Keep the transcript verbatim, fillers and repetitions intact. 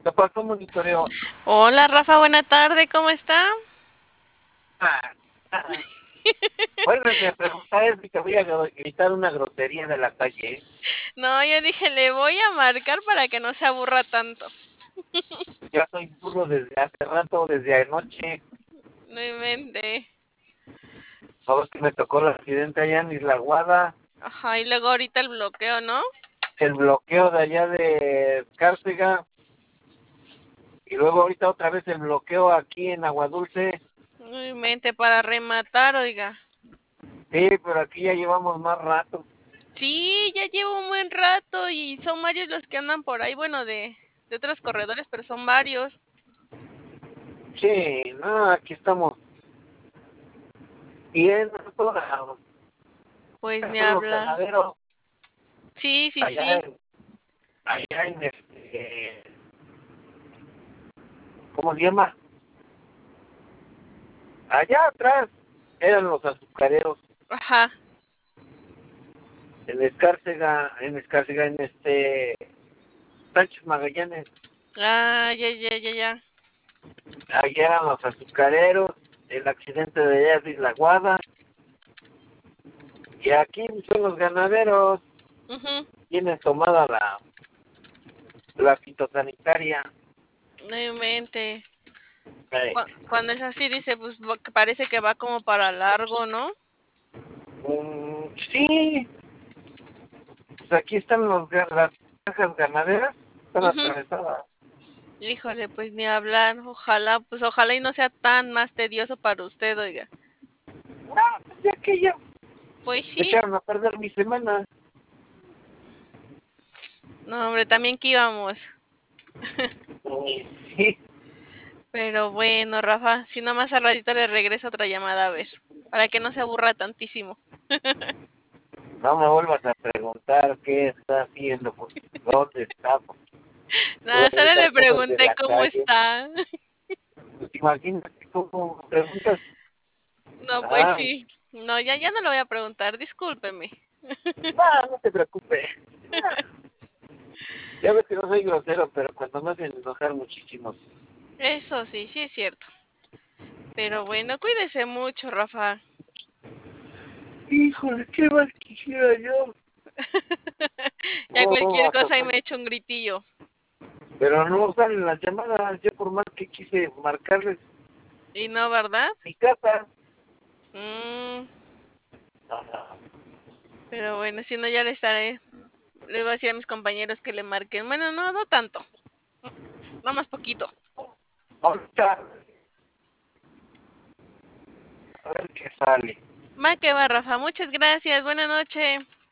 ¿Qué pasó, monitoreo? Hola Rafa, buena tarde, ¿cómo está? Ah, ah. Bueno, me preguntar si te voy a gritar una grosería de la calle. No, yo dije, le voy a marcar para que no se aburra tanto. Ya soy burro desde hace rato, desde anoche. No inventé. Sabes que me tocó el accidente allá en Isla Guada, Ajá, y luego ahorita el bloqueo, ¿no? el bloqueo de allá de Escárcega, y luego ahorita otra vez el bloqueo aquí en Aguadulce. No inventé para rematar, oiga. Sí, pero aquí ya llevamos más rato. Sí, ya llevo un buen rato y son varios los que andan por ahí, bueno, de, de otros corredores, pero son varios. Sí, no, aquí estamos bien atorados. Pues ni Son los habla. ganaderos Sí, sí, allá sí. en, allá en este, ¿cómo se llama? Allá atrás eran los azucareros, Ajá. en Escárcega, en Escárcega, en este Sánchez Magallanes, Ah, ya, ya, ya, ya. allá eran los azucareros, el accidente de allá de Isla Guada, y aquí son los ganaderos, Ujú. tienen tomada la, la fitosanitaria. No inventé. Eh, Cu- Cuando es así, dice, pues va- que parece que va como para largo, ¿no? mm, sí, pues aquí están los, ga- las granjas ganaderas, están Ujú. atravesadas. Híjole, pues ni hablar. Ojalá, pues ojalá y no sea tan más tedioso para usted, oiga. Ah, pues ya que ya Pues me sí. echaron a perder mi semana. No, hombre, también que íbamos. Y sí, Pero bueno, Rafa, si no más al ratito le regreso otra llamada a ver, para que no se aburra tantísimo. no me vuelvas a preguntar qué está haciendo, porque dónde está, porque Nada, solo preguntas le cosas de pregunté la cómo calle. está. Pues imagínate cómo preguntas. No, pues Ay, sí. No, ya, ya no lo voy a preguntar, discúlpeme. no, no te preocupes. Ah, ya ves que no soy grosero, pero cuando me hacen enojar muchísimo. Eso sí, sí es cierto. Pero bueno, cuídese mucho, Rafa. Híjole, qué mal quisiera yo. Ya Oh, cualquier hasta cosa y sal- me echo un gritillo. pero no salen las llamadas. Yo por más que quise marcarles ¿Y no, verdad? mi casa. Mm, Ah, pero bueno, si no ya le estaré. Le voy a decir a mis compañeros que le marquen. Bueno, no, no tanto. No más poquito. ahorita, a ver qué sale. Va que va, Rafa. Muchas gracias. Buenas noches.